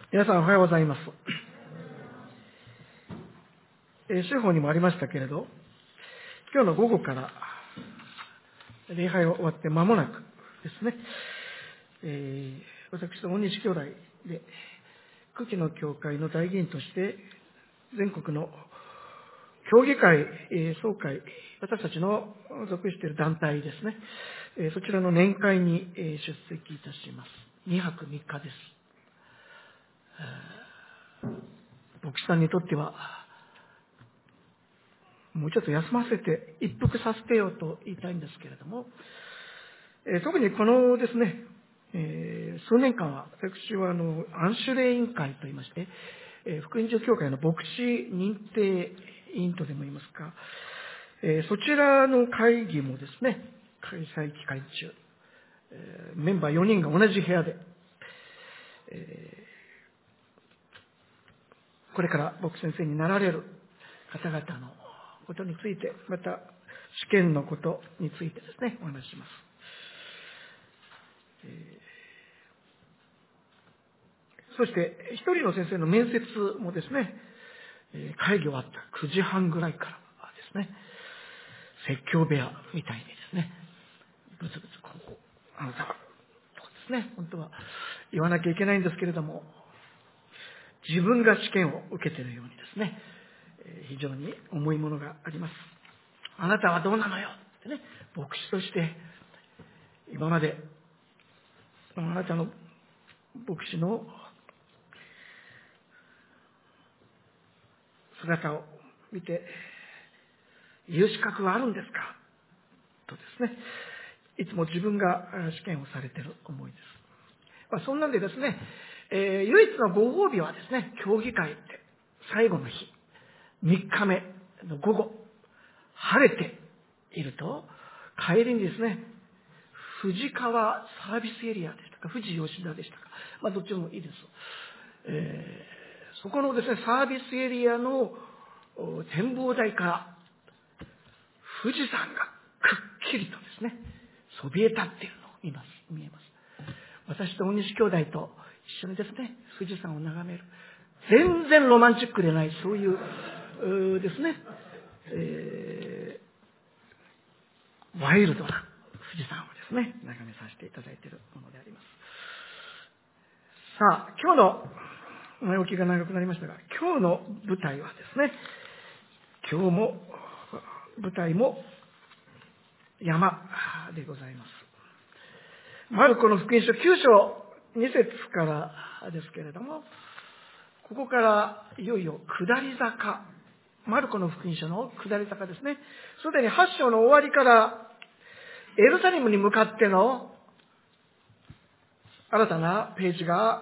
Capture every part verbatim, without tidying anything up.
皆さんおはようございます。えー、司法にもありましたけれど、今日の午後から礼拝が終わって間もなくですね、えー、私と大西兄弟で久喜の教会の代議員として全国の協議会、えー、総会、私たちの属している団体ですね、えー、そちらの年会に、えー、出席いたします。にはくみっかです。牧師さんにとってはもうちょっと休ませて一服させてよと言いたいんですけれども、えー、特にこのですね、えー、数年間は私はあのアンシュレイ委員会といいまして、えー、福音女教会の牧師認定委員とでも言いますか、えー、そちらの会議もですね開催期間中、えー、メンバーよにんが同じ部屋で、えーこれから牧師先生になられる方々のことについて、また試験のことについてですね、お話しします。えー、そして、一人の先生の面接もですね、会議終わったくじはんぐらいからですね、説教部屋みたいにですね、ブツブツこう、あなたとかですね、本当は言わなきゃいけないんですけれども、自分が試験を受けているようにですね、非常に重いものがあります。あなたはどうなのよってね、牧師として今まであなたの牧師の姿を見て言う資格はあるんですかとですね、いつも自分が試験をされている思いです。まあ、そんなんでですね、えー、唯一のご褒美はですね、協議会って最後の日みっかめの午後、晴れていると帰りにですね、富士川サービスエリアでしたか、富士吉田でしたか、まあ、どっちでもいいです、えー、そこのですねサービスエリアの展望台から富士山がくっきりとですねそびえ立っているのを見ます見えます。私と大西兄弟と一緒にですね富士山を眺める、全然ロマンチックでない、そういううですね、えー、ワイルドな富士山をですね眺めさせていただいているものであります。さあ、今日の前置きが長くなりましたが、今日の舞台はですね、今日も舞台も山でございます。マルコの福音書きゅう章に節からですけれども、ここからいよいよ下り坂、マルコの福音書の下り坂ですね。すでにはち章の終わりからエルサレムに向かっての新たなページが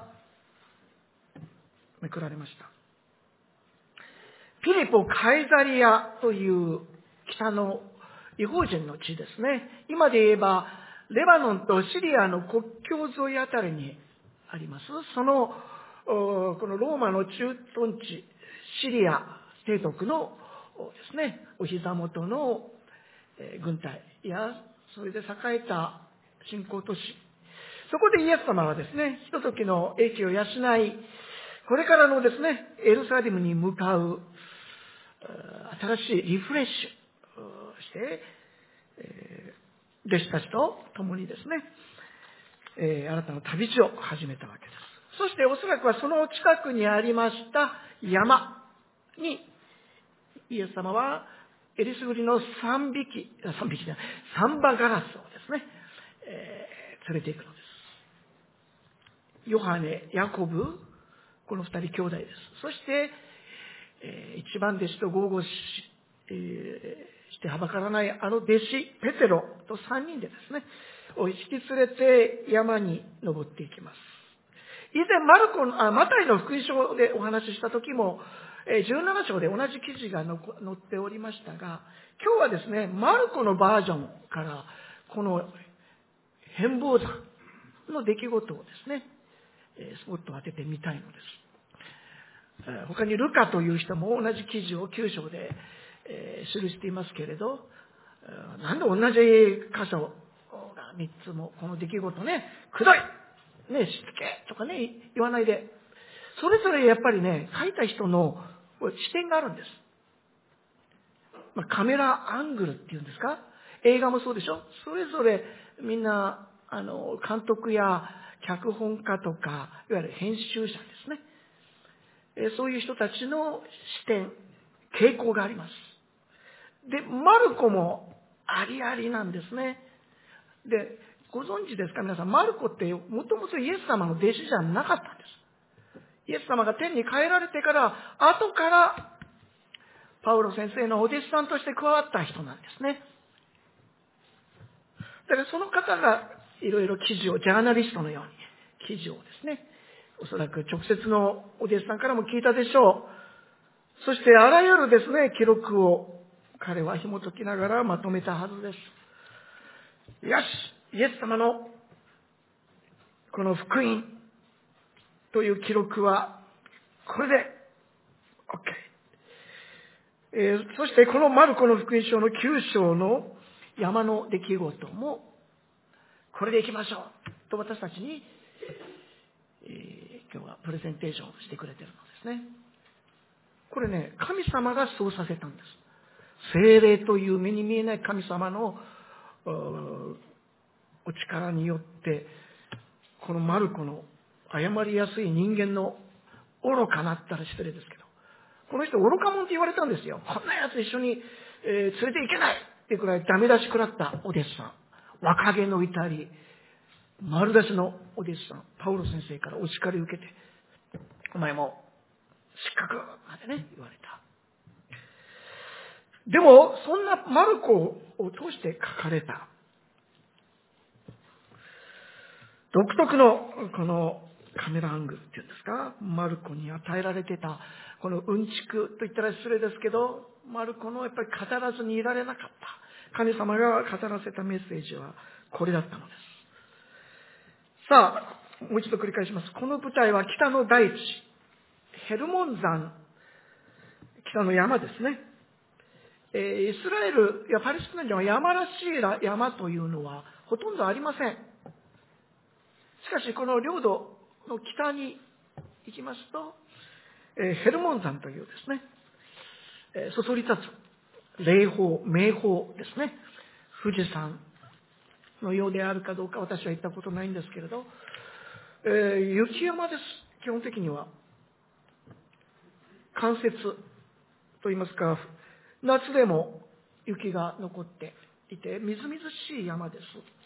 めくられました。ピリポ・カイザリアという北の異邦人の地ですね。今で言えばレバノンとシリアの国境沿いあたりにあります。そのこのローマの駐屯地シリア提督のですねお膝元の軍隊やそれで栄えた新興都市、そこでイエス様はですねひとときの英気を養い、これからのですねエルサレムに向かう新しいリフレッシュして、えー、弟子たちと共にですね、えー、新たな旅路を始めたわけです。そしておそらくはその近くにありました山にイエス様はえりすぐりの三匹、三匹じゃない、サンバガラスをですね、えー、連れて行くのです。ヨハネ、ヤコブ、この二人兄弟です。そして、えー、一番弟子と豪語し、えー、してはばからないあの弟子ペテロと三人でですね、を引き連れて山に登っていきます。以前マルコあマタイの福音書でお話しした時もじゅうなな章で同じ記事が載っておりましたが、今日はですねマルコのバージョンからこの変貌山の出来事をですねスポットを当ててみたいのです。他にルカという人も同じ記事をきゅう章で記していますけれど、なんで同じ箇所がみっつもこの出来事ね、くどいね、しつけとかね言わないでそれぞれやっぱりね、書いた人の視点があるんです。まあ、カメラアングルっていうんですか、映画もそうでしょ。それぞれみんな、あの、監督や脚本家とか、いわゆる編集者ですね。えそういう人たちの視点、傾向があります。で、マルコもありありなんですね。で、ご存知ですか皆さん、マルコってもともとイエス様の弟子じゃなかったんです。イエス様が天に帰られてから、後からパウロ先生のお弟子さんとして加わった人なんですね。だからその方がいろいろ記事を、ジャーナリストのように記事をですね、おそらく直接のお弟子さんからも聞いたでしょう。そしてあらゆるですね、記録を彼は紐解きながらまとめたはずです。よし、イエス様のこの福音という記録はこれで OK。えー、そしてこのマルコの福音書のきゅう章の山の出来事もこれでいきましょうと私たちに、えー、今日はプレゼンテーションをしてくれているのですね。これね、神様がそうさせたんです。聖霊という目に見えない神様のお力によってこのマルコの誤りやすい人間の愚かなったら失礼ですけど、この人愚か者って言われたんですよ。こんなやつ一緒に、えー連れて行けないってくらいダメ出し食らったお弟子さん、若気の至り丸出しのお弟子さん、パウロ先生からお叱り受けて、お前も失格までね言われた。でもそんなマルコを通して書かれた独特のこのカメラアングルっていうんですか、マルコに与えられてたこのうんちくと言ったら失礼ですけど、マルコのやっぱり語らずにいられなかった神様が語らせたメッセージはこれだったのです。さあもう一度繰り返します。この舞台は北の大地、ヘルモン山、北の山ですね。えー、イスラエルやパレスチナには山らしい山というのはほとんどありません。しかしこの領土の北に行きますと、えー、ヘルモン山というですね、えー、そそり立つ霊峰、名峰ですね、富士山のようであるかどうか私は行ったことないんですけれど、えー、雪山です。基本的には冠雪といいますか、夏でも雪が残っていてみずみずしい山です。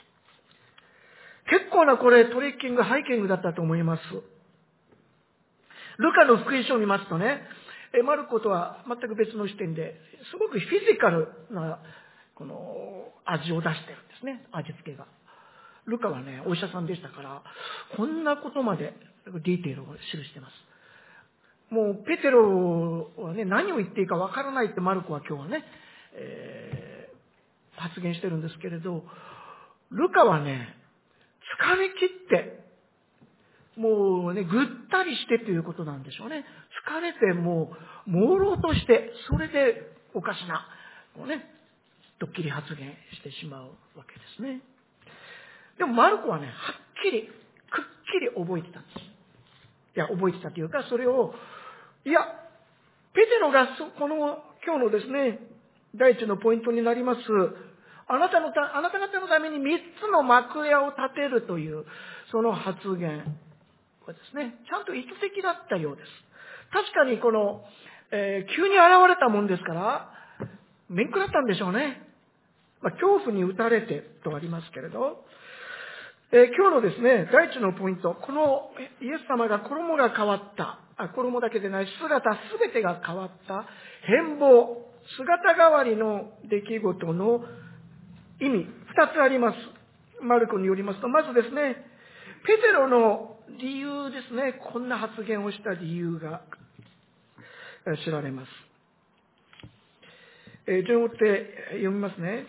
結構なこれトレッキング、ハイキングだったと思います。ルカの福音書を見ますとね、マルコとは全く別の視点ですごくフィジカルなこの味を出してるんですね、味付けが。ルカはね、お医者さんでしたからこんなことまでディテールを記してます。もうペテロはね、何を言っていいかわからないってマルコは今日はね、えー、発言してるんですけれど、ルカはね、疲れ切ってもうね、ぐったりしてということなんでしょうね。疲れてもう朦朧として、それでおかしなこうね、ドッキリ発言してしまうわけですね。でもマルコはね、はっきりくっきり覚えてたんです。いや、覚えてたというか、それを、いや、ペテロがこの今日のですね、第一のポイントになります、あなたのた、あなた方のために三つの幕屋を建てるという、その発言はですね、ちゃんと意図的だったようです。確かにこの、えー、急に現れたもんですから、面食らったんでしょうね。まあ、恐怖に打たれてとありますけれど、えー、今日のですね、第一のポイント、このイエス様が衣が変わった、あ衣だけでない姿すべてが変わった変貌、姿変わりの出来事の意味、二つあります。マルコによりますと、まずですね、ペテロの理由ですね、こんな発言をした理由が知られます。えー、順を追って読みますね。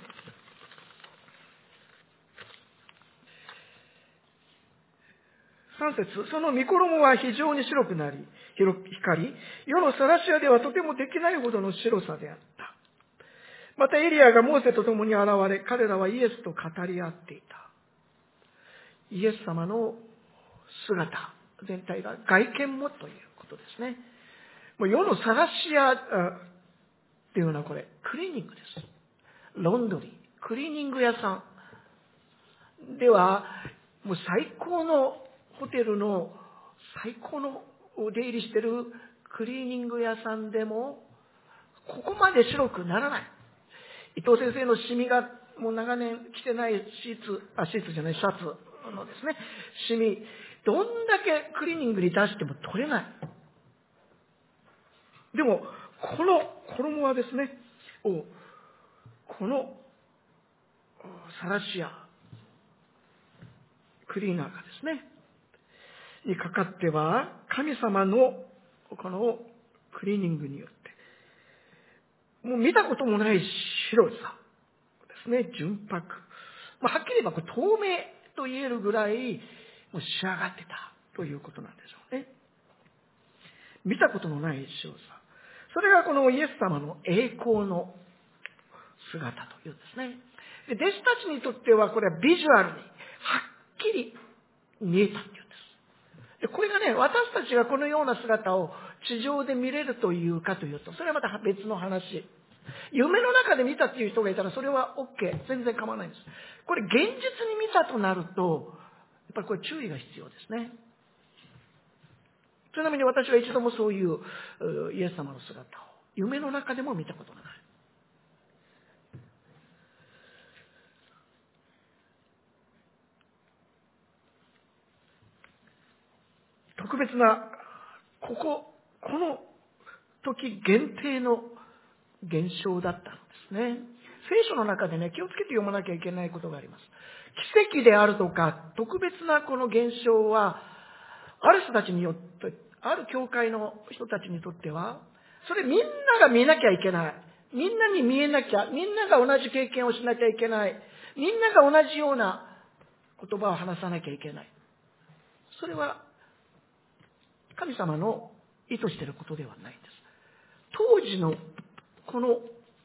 さん節、その御衣は非常に白くなり、光り、世のサラシアではとてもできないほどの白さであった。またエリアがモーセと共に現れ、彼らはイエスと語り合っていた。イエス様の姿全体が外見もということですね。もう世の探し屋っていうのはこれ、クリーニングです。ロンドリー、クリーニング屋さんでは、もう最高のホテルの最高のお出入りしてるクリーニング屋さんでも、ここまで白くならない。伊藤先生のシミがもう長年着てないシーツ、あ、シーツじゃない、シャツのですね、シミ、どんだけクリーニングに出しても取れない。でも、この衣はですね、おこのサラシア、クリーナーがですね、にかかっては、神様のこのクリーニングによって、もう見たこともない白さですね、純白。まあ、はっきり言えばこれ透明と言えるぐらいもう仕上がってたということなんでしょうね。見たことのない白さ。それがこのイエス様の栄光の姿というんですね。で弟子たちにとってはこれはビジュアルにはっきり見えたっていうんです。でこれがね、私たちがこのような姿を地上で見れるというかというと、それはまた別の話。夢の中で見たっていう人がいたらそれは OK、全然構わないんです。これ現実に見たとなると、やっぱりこれ注意が必要ですね。ちなみに私は一度もそういうイエス様の姿を夢の中でも見たことがない。特別な、ここ、この時限定の現象だったんですね。聖書の中でね、気をつけて読まなきゃいけないことがあります。奇跡であるとか、特別なこの現象は、ある人たちによって、ある教会の人たちにとっては、それみんなが見なきゃいけない。みんなに見えなきゃ、みんなが同じ経験をしなきゃいけない。みんなが同じような言葉を話さなきゃいけない。それは、神様の意図していることではないんです。当時のこの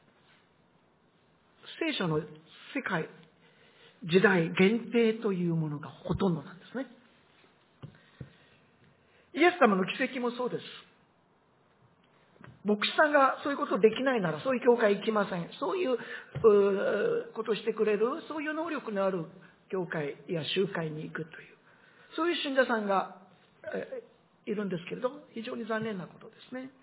聖書の世界、時代限定というものがほとんどなんですね。イエス様の奇跡もそうです。牧師さんがそういうことできないならそういう教会行きません。そういうことをしてくれる、そういう能力のある教会や集会に行くという、そういう信者さんがいるんですけれど、非常に残念なことですね。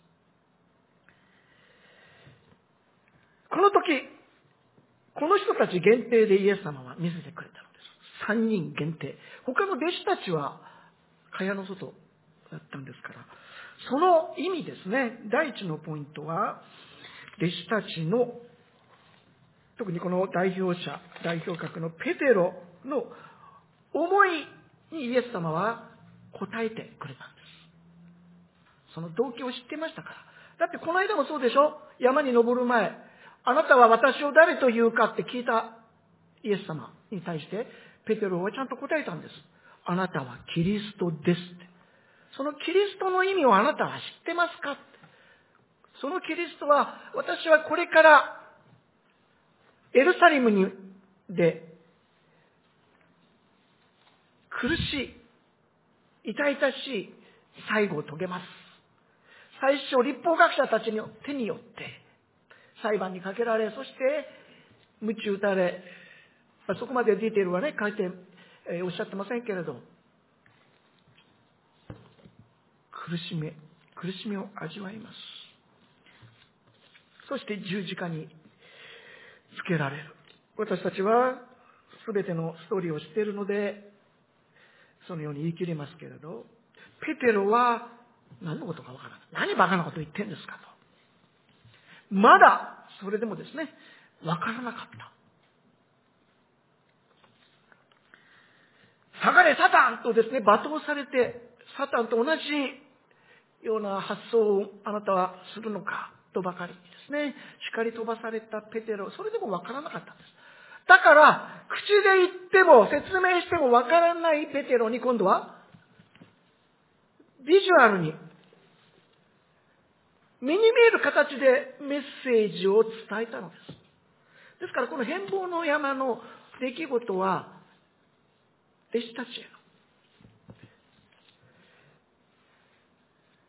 この時、この人たち限定でイエス様は見せてくれたのです。三人限定。他の弟子たちは蚊帳の外だったんですから。その意味ですね。第一のポイントは、弟子たちの、特にこの代表者、代表格のペテロの思いにイエス様は答えてくれたんです。その動機を知ってましたから。だってこの間もそうでしょ？山に登る前、あなたは私を誰と言うかって聞いたイエス様に対して、ペテロはちゃんと答えたんです。あなたはキリストですって。そのキリストの意味をあなたは知ってますかって。そのキリストは、私はこれからエルサレムにで苦しい、痛々しい最後を遂げます。最初、律法学者たちの手によって裁判にかけられ、そして鞭打たれ、そこまでディテールはね、書いて、えー、おっしゃってませんけれど、苦しみ、苦しみを味わいます。そして十字架につけられる。私たちは全てのストーリーを知っているので、そのように言い切れますけれど、ペテロは何のことかわからない。何バカなこと言ってんですかと。まだ、それでもですね、わからなかった。下がれサタンとですね、罵倒されて、サタンと同じような発想をあなたはするのかとばかりにですね、叱り飛ばされたペテロ、それでもわからなかったんです。だから、口で言っても説明してもわからないペテロに今度は、ビジュアルに、目に見える形でメッセージを伝えたのです。ですからこの変貌の山の出来事は、弟子たちへの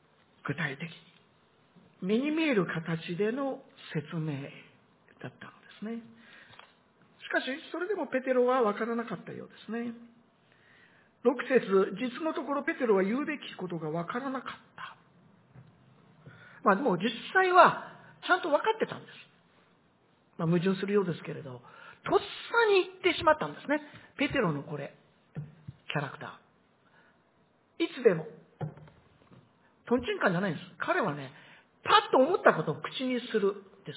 具体的に目に見える形での説明だったのですね。しかしそれでもペテロは分からなかったようですね。ろく節、実のところペテロは言うべきことが分からなかった。まあでも実際はちゃんと分かってたんです。まあ矛盾するようですけれど、とっさに言ってしまったんですね。ペテロのこれ、キャラクター。いつでも。とんちんかんじゃないんです。彼はね、パッと思ったことを口にするです。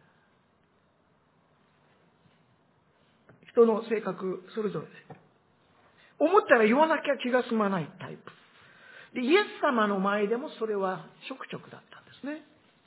人の性格それぞれで。思ったら言わなきゃ気が済まないタイプ。で、イエス様の前でもそれはちょくちょくだったんですね。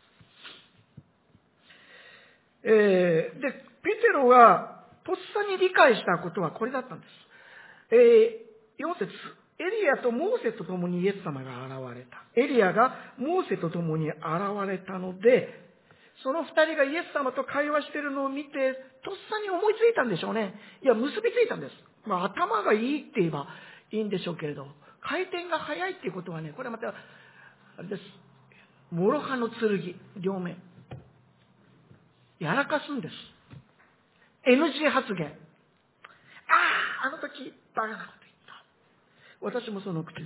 えー、で、ペテロがとっさに理解したことはこれだったんです。えー、よん節、エリアとモーセと共にイエス様が現れた。エリアがモーセと共に現れたので、その二人がイエス様と会話しているのを見て、とっさに思いついたんでしょうね。いや、結びついたんです。まあ、頭がいいって言えばいいんでしょうけれど、回転が速いっていうことはね、これはまた、あれです。諸刃の剣、両面。やらかすんです。エヌジー 発言。ああ、あの時、バカなこと言った。私もその口です。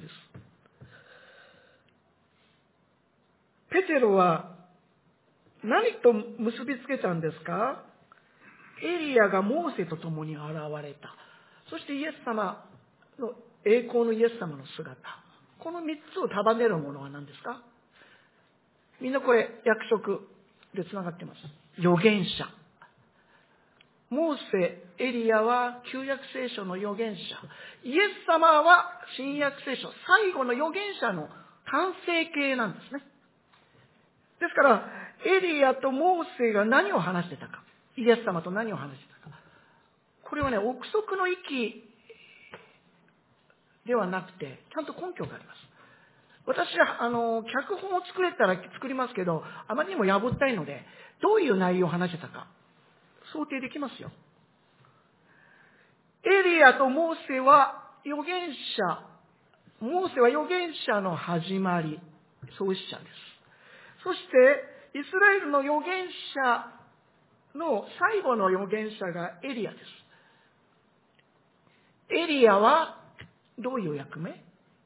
ペテロは何と結びつけたんですか？エリアがモーセと共に現れた。そしてイエス様の、栄光のイエス様の姿。この三つを束ねるものは何ですか？みんなこれ、約束でつながっています。預言者。モーセ、エリアは旧約聖書の預言者。イエス様は新約聖書、最後の預言者の完成形なんですね。ですから、エリアとモーセが何を話してたか。イエス様と何を話してたか。これはね、憶測の域ではなくて、ちゃんと根拠があります。私は、あの、脚本を作れたら作りますけど、あまりにもやぼったいので、どういう内容を話してたか、想定できますよ。エリアとモーセは預言者、モーセは預言者の始まり、創始者です。そして、イスラエルの預言者の最後の預言者がエリアです。エリアはどういう役目？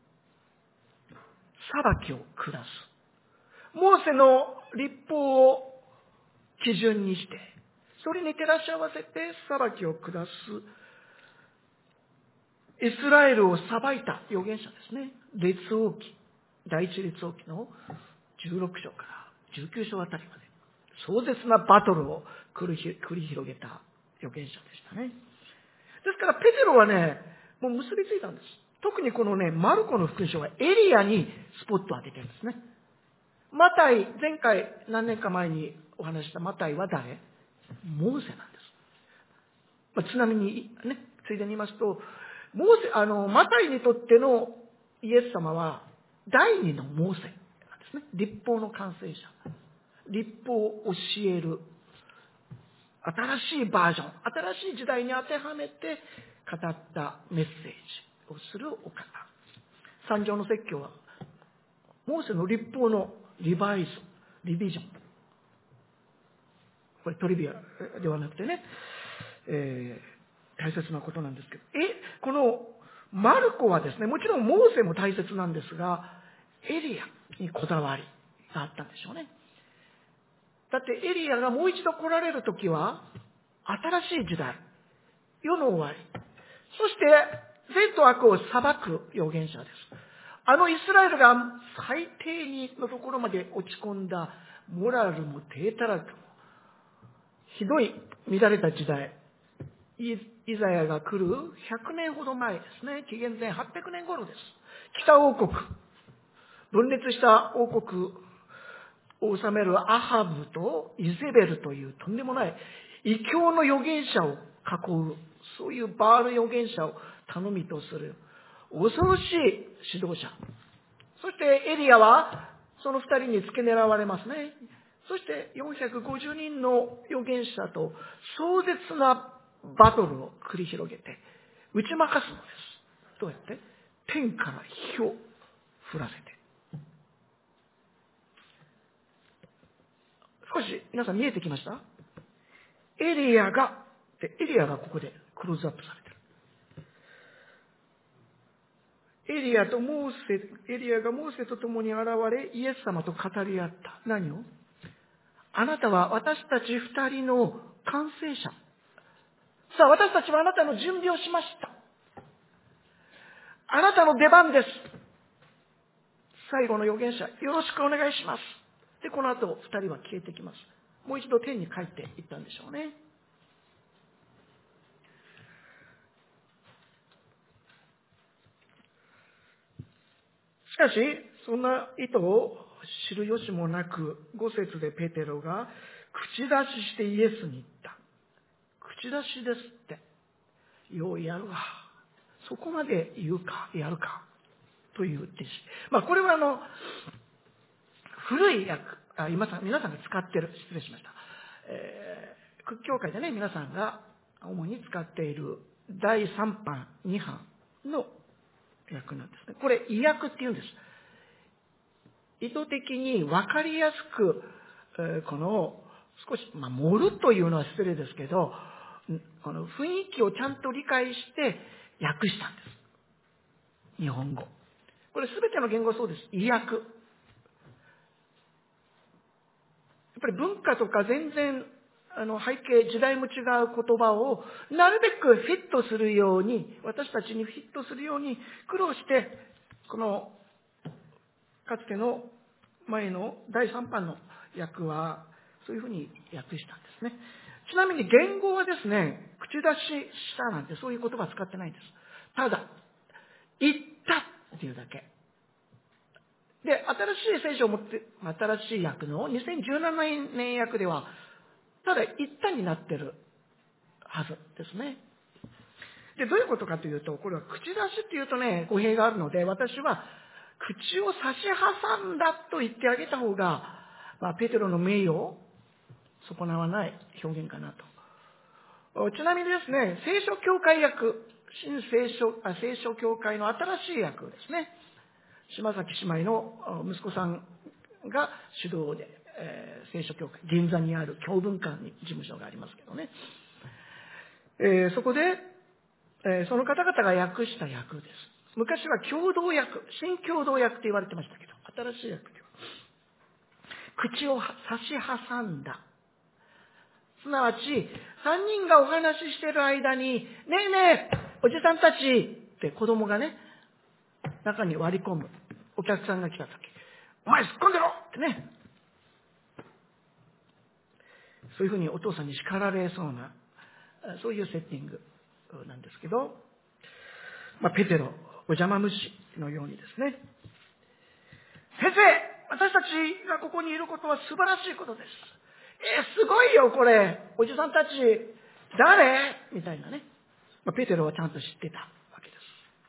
裁きを下す。モーセの律法を基準にして、それに照らし合わせて裁きを下す。イスラエルを裁いた預言者ですね。列王記、第一列王記のじゅうろく章からじゅうきゅう章あたりまで、壮絶なバトルを繰り広げた預言者でしたね。ですからペテロはね、もう結びついたんです。特にこのね、マルコの福音書はエリアにスポットを当ててるんですね。マタイ、前回何年か前にお話したマタイは誰？モーセなんです。まあ、ちなみにね、ついでに言いますと、モーセ、あの、マタイにとってのイエス様は第二のモーセなんですね。律法の完成者。律法を教える。新しいバージョン、新しい時代に当てはめて語ったメッセージをするお方。三条の説教は、モーセの律法のリバイズ、リビジョン。これトリビアではなくてね、えー、大切なことなんですけど、え、このマルコはですね、もちろんモーセも大切なんですが、エリアにこだわりがあったんでしょうね。だってエリアがもう一度来られるときは、新しい時代、世の終わり、そして善と悪を裁く預言者です。あのイスラエルが最低にのところまで落ち込んだモラルも低たらくも、ひどい乱れた時代、イザヤが来るひゃくねんほど前ですね、紀元前はっぴゃくねん頃です。北王国、分裂した王国を治めるアハブとイゼベルというとんでもない異教の預言者を囲う、そういうバール預言者を頼みとする恐ろしい指導者。そしてエリアはその二人に付け狙われますね。そしてよんひゃくごじゅうにんの預言者と壮絶なバトルを繰り広げて打ち負かすのです。どうやって？天から火を降らせて。 少し皆さん見えてきました？エリアが、エリアがここでクローズアップされてる。エリアとモーセ、エリアがモーセと共に現れ、イエス様と語り合った。何を？あなたは私たち二人の完成者。さあ、私たちはあなたの準備をしました。あなたの出番です。最後の預言者、よろしくお願いします。で、この後、二人は消えてきます。もう一度天に帰っていったんでしょうね。しかし、そんな意図を知る由もなく、五節でペテロが口出ししてイエスに言った。口出しですって。ようやるわ。そこまで言うか、やるか。という弟子。まあ、これはあの、古い訳、あ今さん皆さんが使っている、失礼しました。えー、屈教会でね、皆さんが主に使っているだいさん版、に版の訳なんですね。これ、意訳って言うんです。意図的に分かりやすく、えー、この、少し、まあ、盛るというのは失礼ですけど、この雰囲気をちゃんと理解して訳したんです。日本語。これすべての言語そうです。意訳。やっぱり文化とか全然あの背景、時代も違う言葉をなるべくフィットするように、私たちにフィットするように苦労して、このかつての前のだいさん版の訳はそういうふうに訳したんですね。ちなみに言語はですね、口出ししたなんてそういう言葉は使ってないんです。ただ、言ったっていうだけ。で、新しい聖書を持って、新しい訳のにせんじゅうななねん訳では、ただ言ったになってるはずですね。で、どういうことかというと、これは口出しっていうとね、語弊があるので、私は口を差し挟んだと言ってあげた方が、まあ、ペテロの名誉を損なわない表現かなと。ちなみにですね、聖書教会訳、新聖書、あ聖書教会の新しい訳ですね。島崎姉妹の息子さんが主導で、えー、聖書教会、銀座にある教文館に事務所がありますけどね。えー、そこで、えー、その方々が訳した訳です。昔は共同訳、新共同訳と言われてましたけど、新しい訳では、口を差し挟んだ。すなわち、三人がお話ししている間に、ねえねえ、おじさんたちって子供がね、中に割り込む。お客さんが来たとき、お前突っ込んでろってね。そういうふうにお父さんに叱られそうな、そういうセッティングなんですけど、まあ、ペテロ、お邪魔虫のようにですね、先生、私たちがここにいることは素晴らしいことです。えー、すごいよこれ、おじさんたち、誰みたいなね。まあ、ペテロはちゃんと知ってたわけです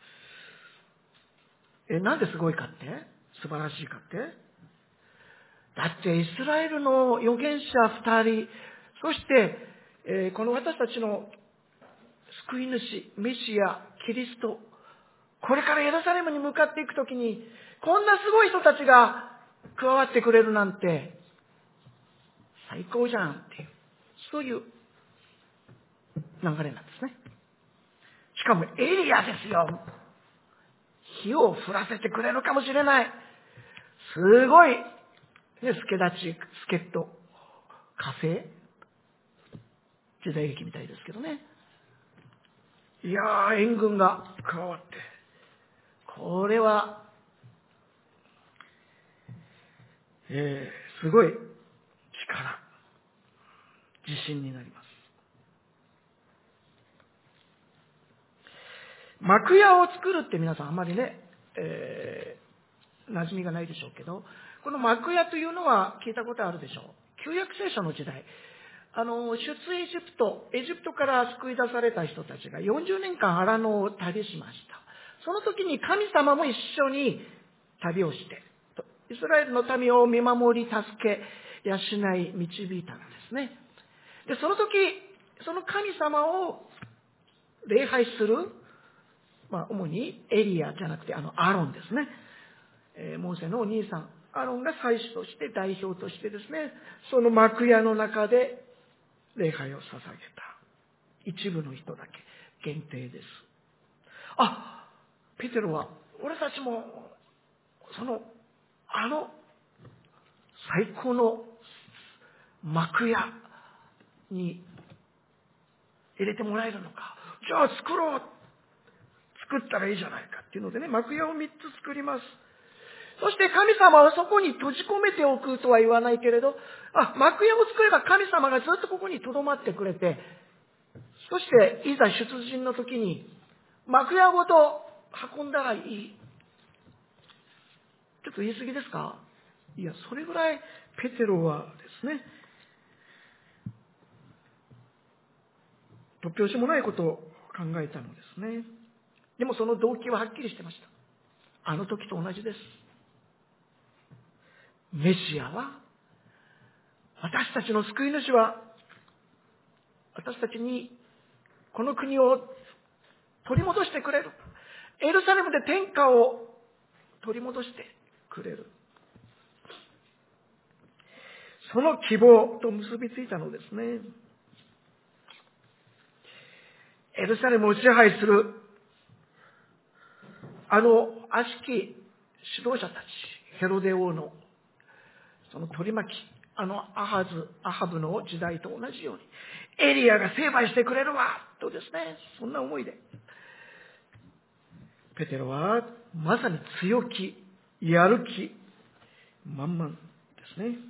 。えー、なんですごいかって、素晴らしいかって、だってイスラエルの預言者二人、そして、えー、この私たちの救い主、メシア、キリスト、これからエルサレムに向かっていくときに、こんなすごい人たちが加わってくれるなんて、最高じゃんっていう、そういう流れなんですね。しかもエリアですよ。火を降らせてくれるかもしれない。すごい、ね、助立ち、助っ人、火星時代劇みたいですけどね。いやー、援軍が加わって、これは、えー、すごい力、自信になります。幕屋を作るって皆さんあんまりね、えー、馴染みがないでしょうけど、この幕屋というのは聞いたことあるでしょう。旧約聖書の時代、あの、出エジプト、エジプトから救い出された人たちがよんじゅうねんかん荒野を旅しました。その時に神様も一緒に旅をして、イスラエルの民を見守り、助け、養い、導いたんですね。で、その時、その神様を礼拝する、まあ、主にエリアじゃなくて、あの、アロンですね。えー、モーセのお兄さん、 アロンが祭司として代表としてですね、その幕屋の中で礼拝を捧げた。一部の人だけ限定です。あ、ペテロは俺たちもそのあの最高の幕屋に入れてもらえるのか。じゃあ作ろう。作ったらいいじゃないかっていうのでね、幕屋をみっつ作ります。そして神様はそこに閉じ込めておくとは言わないけれど、あ、幕屋を作れば神様がずっとここに留まってくれて、そしていざ出陣の時に幕屋ごと運んだらいい。ちょっと言い過ぎですか？いや、それぐらいペテロはですね、突拍子もないことを考えたのですね。でもその動機ははっきりしてました。あの時と同じです。メシアは、私たちの救い主は、私たちにこの国を取り戻してくれる。エルサレムで天下を取り戻してくれる。その希望と結びついたのですね。エルサレムを支配するあの悪しき指導者たち、ヘロデ王のその取り巻き、あのアハズ、アハブの時代と同じように、エリアが成敗してくれるわとですね、そんな思いで、ペテロはまさに強気、やる気満々ですね。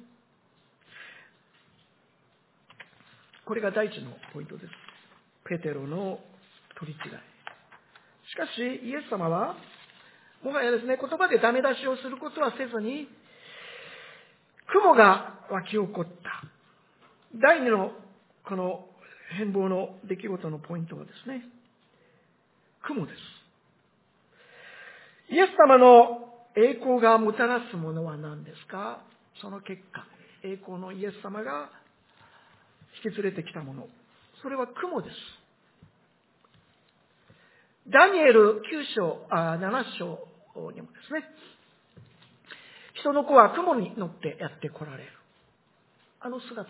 これが第一のポイントです。ペテロの取り違い。しかし、イエス様は、もはやですね、言葉でダメ出しをすることはせずに、雲が湧き起こった。第二のこの変貌の出来事のポイントはですね、雲です。イエス様の栄光がもたらすものは何ですか？その結果、栄光のイエス様が引き連れてきたもの。それは雲です。ダニエルきゅう章、あ、なな章にもですね、人の子は雲に乗ってやって来られる。あの姿です。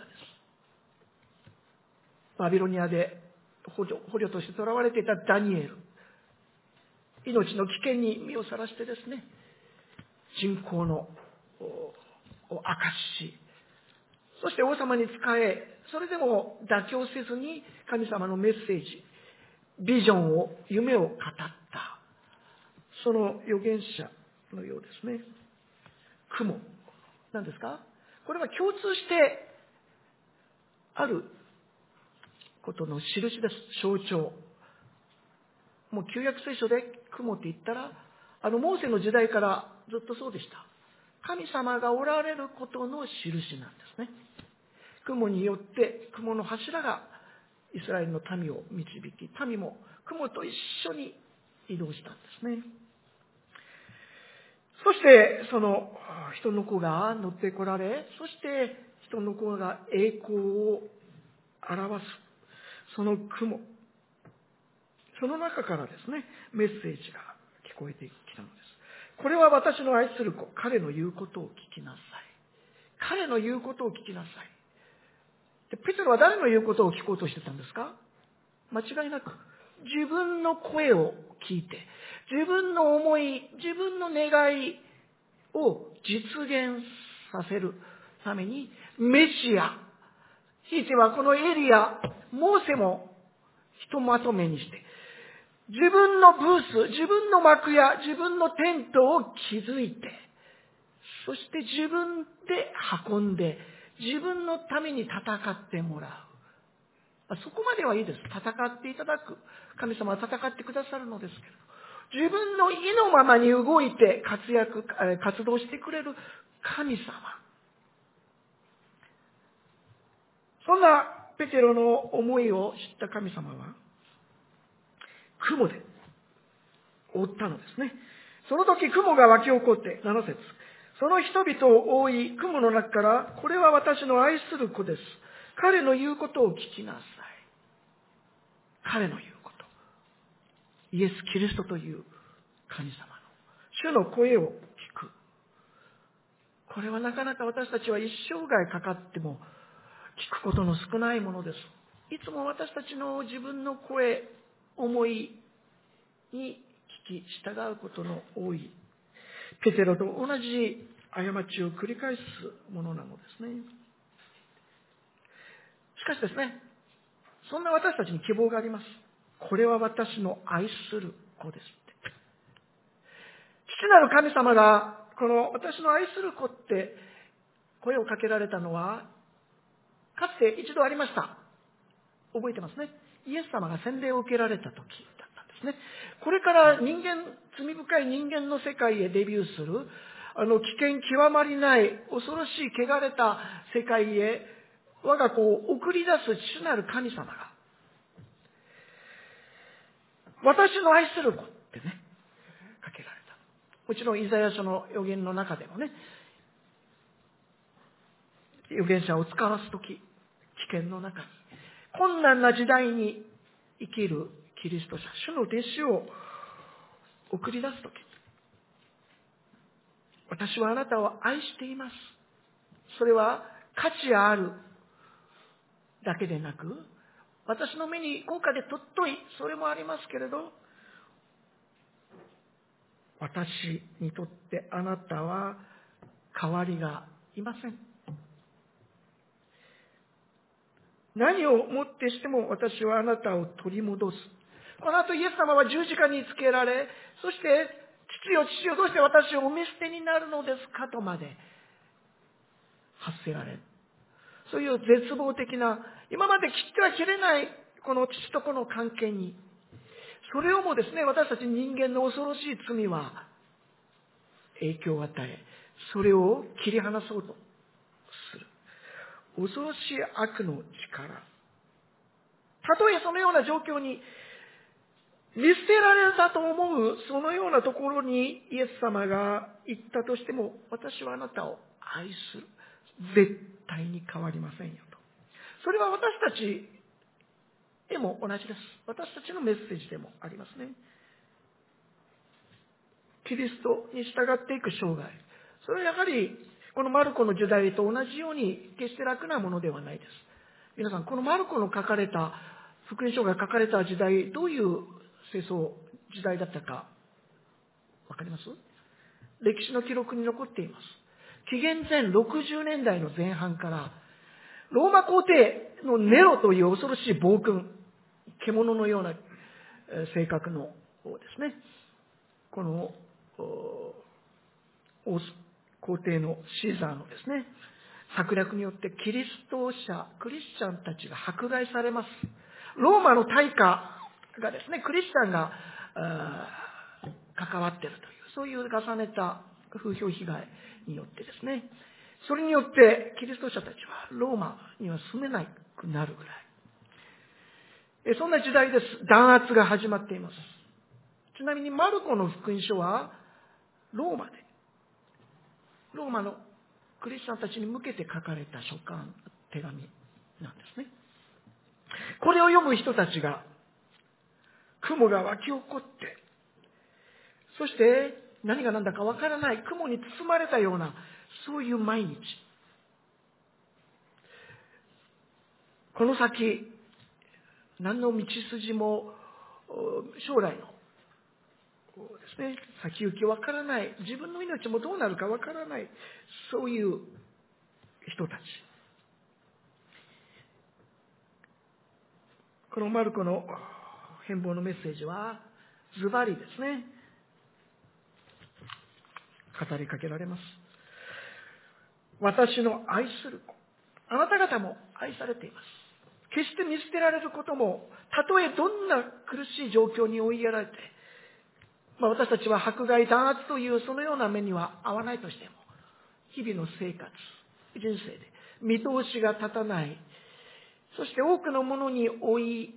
バビロニアで捕虜、捕虜として囚われていたダニエル。命の危険に身をさらしてですね、信仰のを証し、そして王様に仕え、それでも妥協せずに神様のメッセージ、ビジョンを、夢を語った、その預言者のようですね。雲。何ですか？これは共通してあることの印です。象徴。もう旧約聖書で雲って言ったら、あのモーセの時代からずっとそうでした。神様がおられることの印なんですね。雲によって雲の柱がイスラエルの民を導き、民も雲と一緒に移動したんですね。そしてその人の子が乗ってこられ、そして人の子が栄光を表すその雲、その中からですね、メッセージが聞こえてきたのです。これは私の愛する子、彼の言うことを聞きなさい。彼の言うことを聞きなさい。で、ペテロは誰の言うことを聞こうとしてたんですか？間違いなく自分の声を聞いて、自分の思い、自分の願いを実現させるために、メシア、ひいてはこのエリア、モーセもひとまとめにして、自分のブース、自分の幕屋、自分のテントを築いて、そして自分で運んで、自分のために戦ってもらう。そこまではいいです。戦っていただく。神様は戦ってくださるのですけど、自分の意のままに動いて活躍、活動してくれる神様。そんなペテロの思いを知った神様は、雲で覆ったのですね。その時雲が湧き起こって、なな節。その人々を覆い、雲の中から、これは私の愛する子です。彼の言うことを聞きなさい。彼の言うこと。イエス・キリストという神様の主の声を聞く。 これはなかなか私たちは一生涯かかっても聞くことの少ないものです。いつも私たちの自分の声、思いに聞き従うことの多い、ペテロと同じ過ちを繰り返すものなのですね。しかしですね、そんな私たちに希望があります。これは私の愛する子ですって。父なる神様がこの私の愛する子って声をかけられたのはかつて一度ありました。覚えてますね。イエス様が洗礼を受けられた時だったんですね。これから人間、罪深い人間の世界へデビューする、あの危険極まりない恐ろしい汚れた世界へ我が子を送り出す主なる神様が、私の愛する子ってね、かけられた。もちろんイザヤ書の預言の中でもね、預言者を使わすとき、危険の中に、困難な時代に生きるキリスト者、主の弟子を送り出すとき、私はあなたを愛しています。それは価値あるだけでなく、私の目に高価で尊い、それもありますけれど、私にとってあなたは変わりがいません。何をもってしても私はあなたを取り戻す。この後イエス様は十字架につけられ、そして父よ父よどうして私をお見捨てになるのですかとまで発せられる。そういう絶望的な、今まで切っては切れないこの父と子の関係に、それをもですね、私たち人間の恐ろしい罪は影響を与え、それを切り離そうとする。恐ろしい悪の力。たとえそのような状況に見捨てられたと思う、そのようなところにイエス様が言ったとしても、私はあなたを愛する。絶対に変わりませんよと。それは私たちでも同じです。私たちのメッセージでもありますね。キリストに従っていく生涯。それはやはり、このマルコの時代と同じように決して楽なものではないです。皆さん、このマルコの書かれた、福音書が書かれた時代、どういう世相、時代だったか、わかります？歴史の記録に残っています。紀元前ろくじゅうねんだいの前半から、ローマ皇帝のネロという恐ろしい暴君、獣のような性格のですね、この皇帝のシーザーのですね、策略によってキリスト者、クリスチャンたちが迫害されます。ローマの大化がですね、クリスチャンが関わっているという、そういう重ねた風評被害によってですね、それによってキリスト者たちはローマには住めなくなるぐらい。そんな時代です。弾圧が始まっています。ちなみにマルコの福音書はローマで、ローマのクリスチャンたちに向けて書かれた書簡、手紙なんですね。これを読む人たちが雲が湧き起こって、そして何が何だかわからない雲に包まれたような、そういう毎日。この先、何の道筋も将来のですね、先行きわからない、自分の命もどうなるかわからない、そういう人たち。このマルコの変貌のメッセージはズバリですね、語りかけられます。私の愛する子、あなた方も愛されています。決して見捨てられることも、たとえどんな苦しい状況に追いやられて、まあ、私たちは迫害、弾圧というそのような目には合わないとしても、日々の生活、人生で見通しが立たない、そして多くのものに追い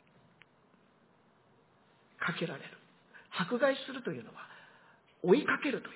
かけられる。迫害するというのは、追いかけるという、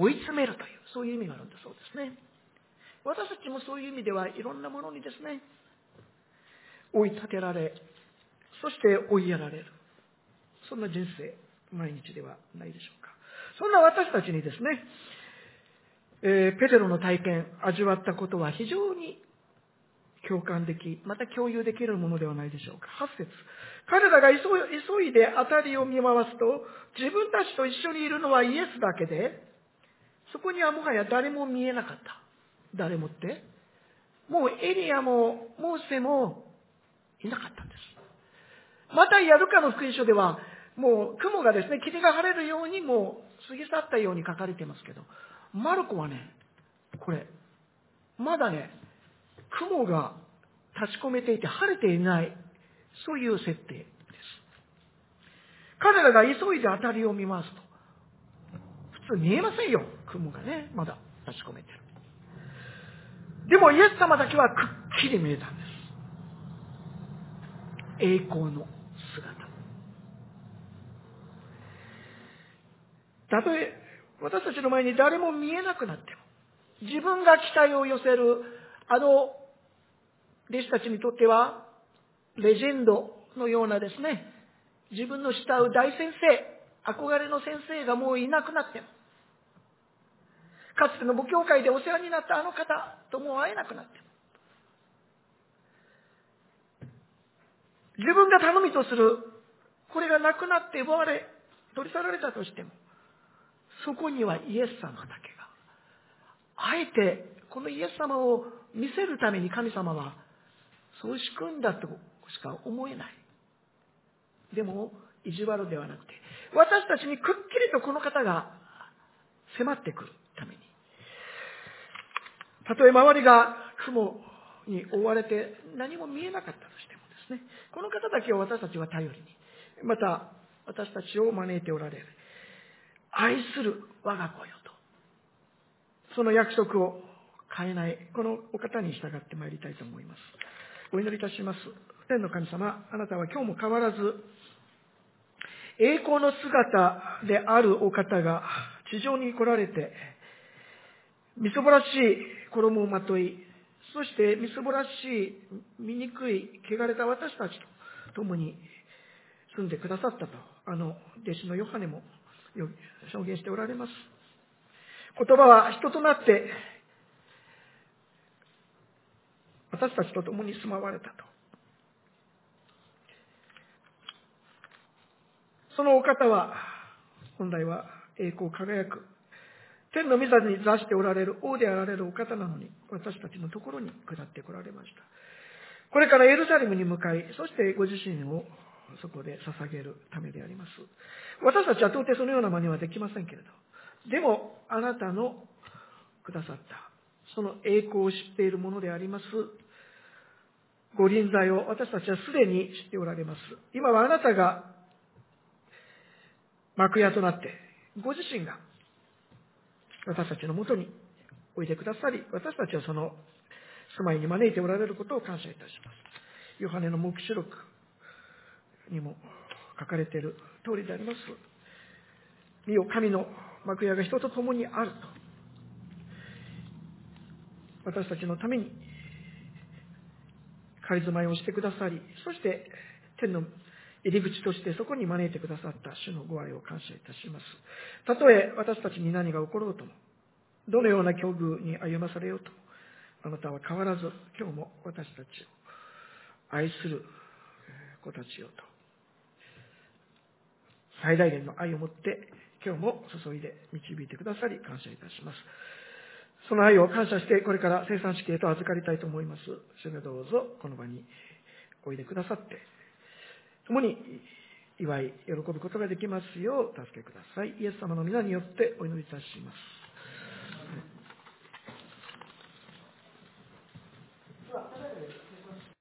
追い詰めるという、そういう意味があるんだそうですね。私たちもそういう意味ではいろんなものにですね、追い立てられ、そして追いやられる。そんな人生、毎日ではないでしょうか。そんな私たちにですね、 えーペテロの体験、味わったことは非常に共感でき、また共有できるものではないでしょうか。はち節。彼らが急い急いで辺りを見回すと、自分たちと一緒にいるのはイエスだけで、そこにはもはや誰も見えなかった。誰もって、もうエリアもモーセもいなかったんです。またやルカの福音書では、もう雲がですね、霧が晴れるようにもう過ぎ去ったように書かれていますけど、マルコはね、これ、まだね、雲が立ち込めていて晴れていない、そういう設定です。彼らが急いで辺りを見回すと、普通見えませんよ、雲がね、まだ立ち込めてる。でもイエス様だけはくっきり見えたんです。栄光の姿。たとえ私たちの前に誰も見えなくなっても、自分が期待を寄せるあの弟子たちにとってはレジェンドのようなですね、自分の慕う大先生、憧れの先生がもういなくなっても、かつての母教会でお世話になったあの方ともう会えなくなっても、自分が頼みとするこれがなくなって奪われ取り去られたとしても、そこにはイエス様だけが、あえてこのイエス様を見せるために神様はそう仕組んだとしか思えない。でも意地悪ではなくて、私たちにくっきりとこの方が迫ってくるために、たとえ周りが雲に覆われて何も見えなかったとしてもですね、この方だけを私たちは頼りに、また私たちを招いておられる愛する我が子よと、その約束を変えないこのお方に従ってまいりたいと思います。お祈りいたします。天の神様、あなたは今日も変わらず栄光の姿であるお方が地上に来られて、みすぼらしい衣をまとい、そしてみすぼらしい醜い汚れた私たちと共に住んでくださったと、あの弟子のヨハネも証言しておられます。言葉は人となって私たちと共に住まわれたと。そのお方は本来は栄光輝く天の御座に座しておられる王であられるお方なのに、私たちのところに下ってこられました。これからエルサレムに向かい、そしてご自身をそこで捧げるためであります。私たちは到底そのような真似はできませんけれど、でもあなたのくださったその栄光を知っているものでありますご臨在を私たちはすでに知っておられます。今はあなたが幕屋となって、ご自身が私たちのもとにおいでくださり、私たちはその住まいに招いておられることを感謝いたします。ヨハネの黙示録にも書かれている通りであります。見よ、神の幕屋が人と共にあると。私たちのために仮住まいをしてくださり、そして天の入り口としてそこに招いてくださった主のご愛を感謝いたします。たとえ私たちに何が起ころうとも、どのような境遇に歩まされようとも、あなたは変わらず今日も私たちを愛する子たちよと、最大限の愛を持って今日も注いで導いてくださり感謝いたします。その愛を感謝してこれから生産式へと預かりたいと思います。主がどうぞこの場においでくださって、共に祝い喜ぶことができますよう助けください。イエス様の皆によってお祈りいたします。